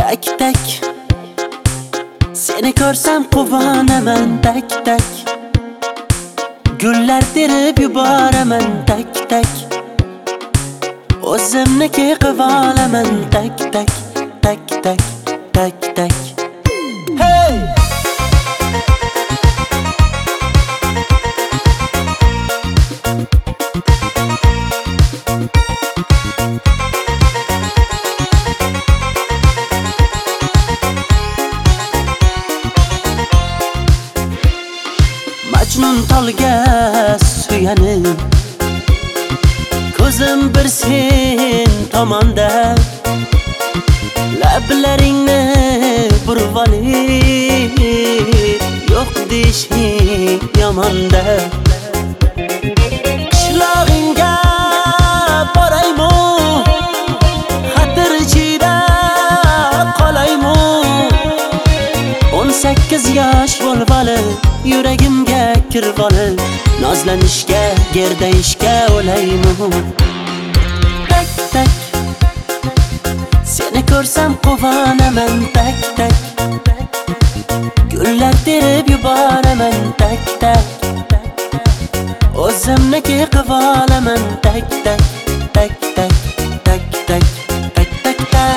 Tak tak, seni ko'rsam quvonaman. Tak tak, gullar terib yuboraman. Tak tak, o'zimniki qilib olaman. Tak tak, tak tak, tak tak. Hey! Majnun tolga suyanib, ko'zim bir sen tomonda, lablaringni burib olib, yo'q deyishing yomonda. Qishlog'ingga boraymi, xatir ichida qolaymi? 18 yosh bo'lib olib, yuragimga kirib olib, nozlanishga, gerdayishga o'laymi? Tak tak, seni ko'rsam quvonaman. Tak tak, gullar terib yuboraman. Tak tak, o'zimniki qilib olaman. Tak tak, tak tak, tak tak, tak tak tak.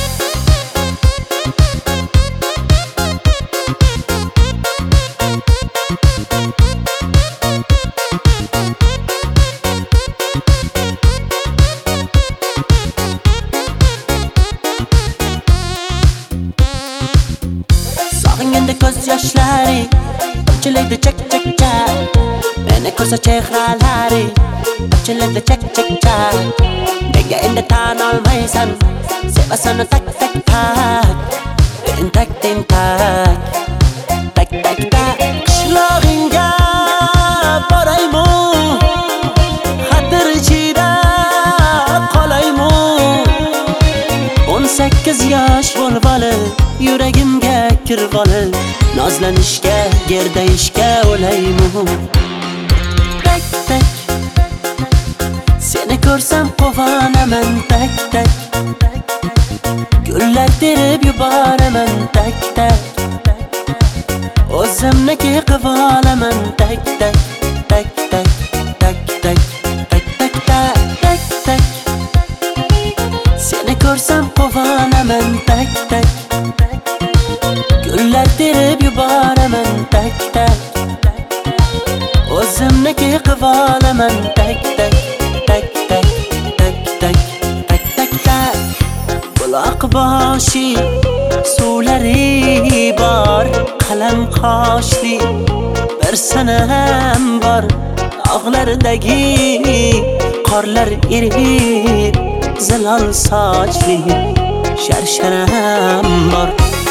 Sog'inganda ko'z yoshlari ochiladi chak chak chak. Meni ko'rsa chehralari ochiladi chak chak chak. Nega endi tan olmaysan, sevasan tak tak tak. Tentak tentak, tak tak tak. Qishlog'ingga boraymi, xatir ichida qolaymi? 18 yosh bo'lib olib, yuragimga kirib olib, nozlanishga, gerdayishga o'laymi? Tak tak, seni ko'rsam quvonaman. Tak tak, gullar terib yuboraman. Tak tak, o'zimniki qilib olaman. Tak tak, tak tak, tak tak, tak tak tak, tak tak, seni ko'rsam quvonaman. Tak tak, gullar terib yuboraman. Tak tak, o'zimniki qilib olaman. Tak tak, tak tak, tak tak, tak tak tak. Buloq boshi suvlari bor, qalam qoshli bir sanam bor. Tog'lardagi qorlar erib, zilol sochli sharsharam bor.